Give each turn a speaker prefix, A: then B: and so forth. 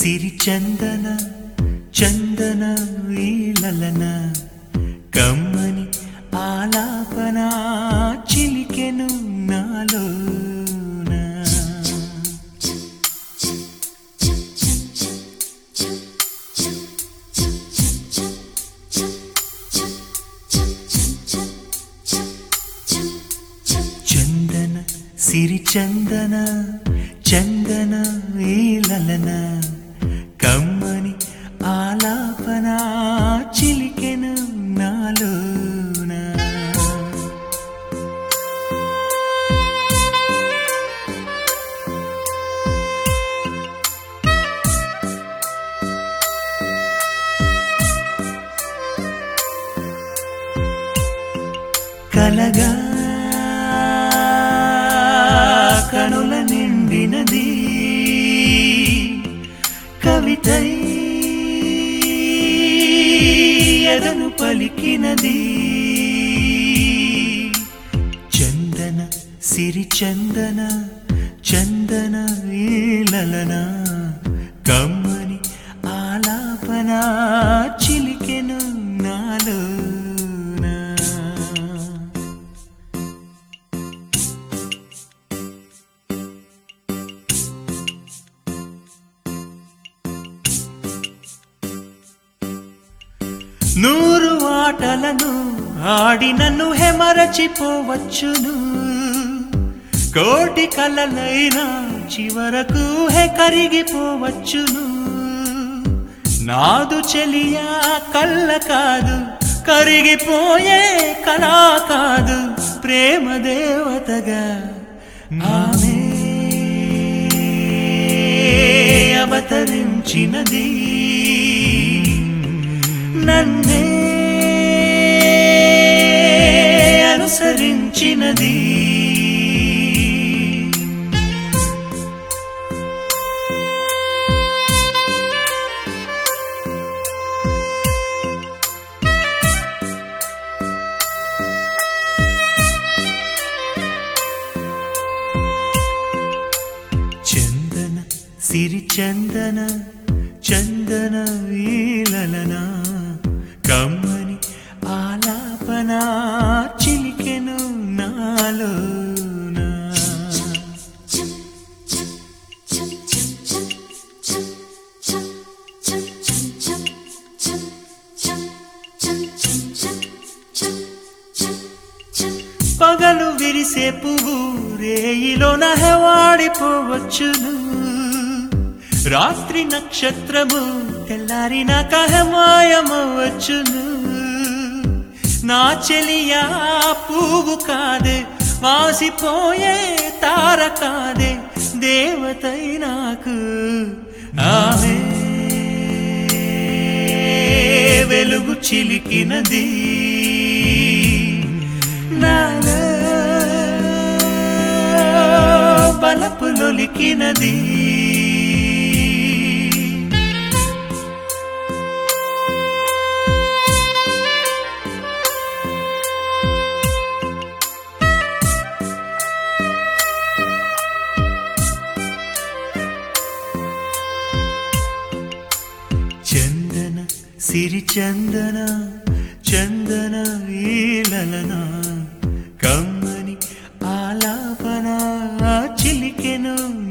A: సిరి చందన చందన వీలలన కమ్మని ఆలాపన చిలికెను నాలోన చందన సిరి చందన చందన వీలలన కమ్మని ఆలాపన చిలికెను నాలోన కలగా కనుల నిండినది కవితై ఎదను పలికినది చందన సిరి చందన చందన వీలలన కమ్మని ఆలాపన చిలికెను నాలోన నూరు ఆటలను ఆడి నన్ను హెమరచిపోవచ్చును కోటి కలలైనా చివరకు కరిగిపోవచ్చును నాదు చెలియా కళ్ళ కాదు కరిగిపోయే కళా కాదు ప్రేమ దేవతగా ఆమె అవతరించినది నన్నే అనుసరించినది చందన సిరి చందన చందన వీలలన కమ్మని ఆలాపన చిలికెను నాలోన పగలు విరిసే పువ్వు రేయిలోన హెవాడిపోవచ్చును రాత్రి నక్షత్రము తెల్లారినాక మాయమవచ్చును నా చెలియా పువ్వు కాదే వాసిపోయే తార కాదే దేవతై నాకు ఆమె వెలుగు చిలికినది నాలో బలపులొలికినది చందన సిరి చందన చందన వీలలన కమ్మని ఆలాపన చిలికెను